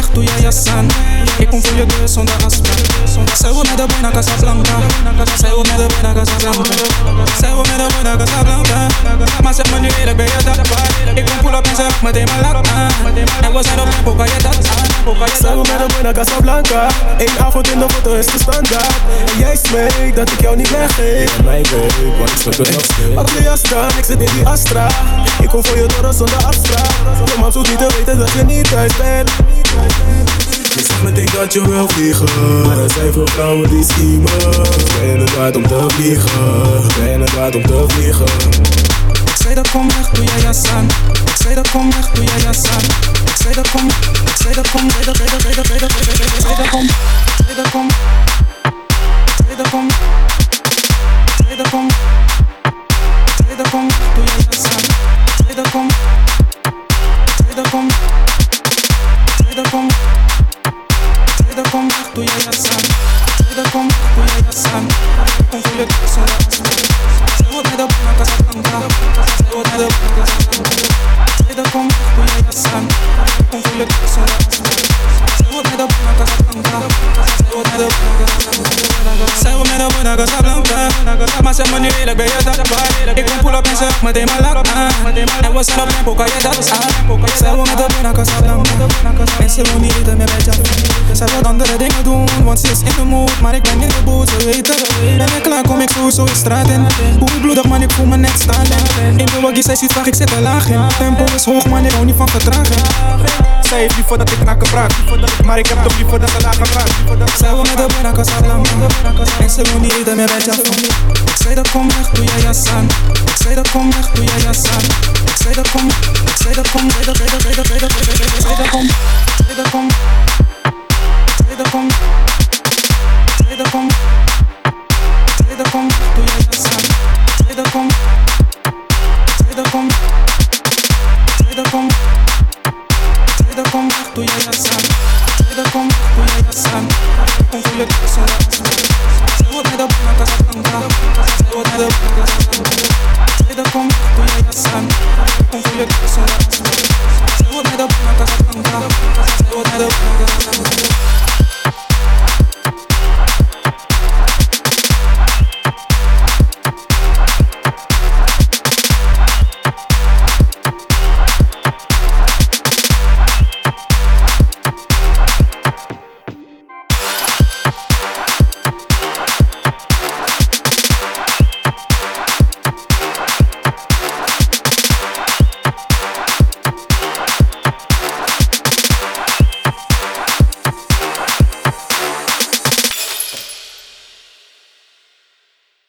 tú y ella san. Y con full je deur zonder afspraak. Zij wil met de boy naar Casablanca. Zij wil met de boy naar Casablanca. Zij wil met de boy naar Casablanca. Maar zeg me nu eerlijk, ben je dat? Ik kom pull up en zeg meteen mijn lak aan. En we zijn op tempo, kan je dat aan? Zij wil met de boy naar Casablanca. Eén avond in de foto is de standaard. En jij smeekt dat ik jou niet weggeef. Ja, mijn babe, want ik speel het nog steeds. Pak je jas dan, ik zit in die Astra. Ik kom voor je door zonder afspraak. Je man zoekt niet te weten dat je niet thuis bent. Je zegt meteen dat je wil vliegen. Maar er zijn veel vrouwen die schiemen. Ben je het waard om te vliegen? Ben je het waard om te vliegen? Ik zei dat kom weg, doe jij jas aan. Ik zei dat kom weg, doe jij jas aan. Ik zei dat kom, ik zei dat kom, ik zei dat kom, ik zei dat kom, ik zei dat kom, ik zei dat kom, ik zei dat kom, ik zei dat kom, ik zei dat kom, doe jij jas aan. Ik zei dat kom, ik zei dat kom, ik zei dat kom, ik zei dat kom, doe jij jas aan. Ik zei dat kom, doe jij jas aan. Kom voor je zonder afspraak. Zij wil met de boy naar Casablanca. Zij wil met de boy naar Casablanca. Zij dat kom, doe jij jas aan. Kom voor je zonder afspraak. Zij wil met de boy naar Casablanca. Zij wil met de boy naar Casablanca. Zij wil met de boy naar Casablanca. Maar zeg me nu eerlijk, ben je dat? Ik kom pull up en zeg meteen mijn lak aan. En we zijn op tempo, kan je dat aan? Zij wil met de boy naar Casablanca. En ze wil niet eten met mij. Zij wil andere dingen doen, want ze is in de mood. Maar ik ben in de boot, ze weten. Ben ik klaar, kom ik sowieso in straat in. Hoe bloedig man, ik voel me net staan in. In de waggie, zij ziet vaak, ik zit er laag in. Tempo is hoog man, ik hou niet van vertraging. Zij heeft liever dat ik knakken praat. Maar ik heb toch liever dat ze lager gaat. Zij wil met de boy naar Casablanca. En ze wil niet eten met mij. Ik zei dat kom weg, doe jij jas aan. Ik zei dat kom weg, doe jij jas aan. Ik zei dat kom, ik zei dat kom, ik zei dat kom, ik zei dat kom, ik zei dat kom, ik zei dat kom, ik zei dat kom, ik zei dat kom, ik zei dat kom, doe jij jas aan. Ik zei dat kom, ik zei dat kom, ik zei dat kom, ik zei dat kom, doe jij jas aan. Ik zei dat kom, doe jij jas aan. Kom voor je zonder afspraak. Zij wil met de boy naar Casablanca. Zij wil met de boy naar Casablanca. Zij dat kom, doe jij jas aan. Kom voor je zonder afspraak.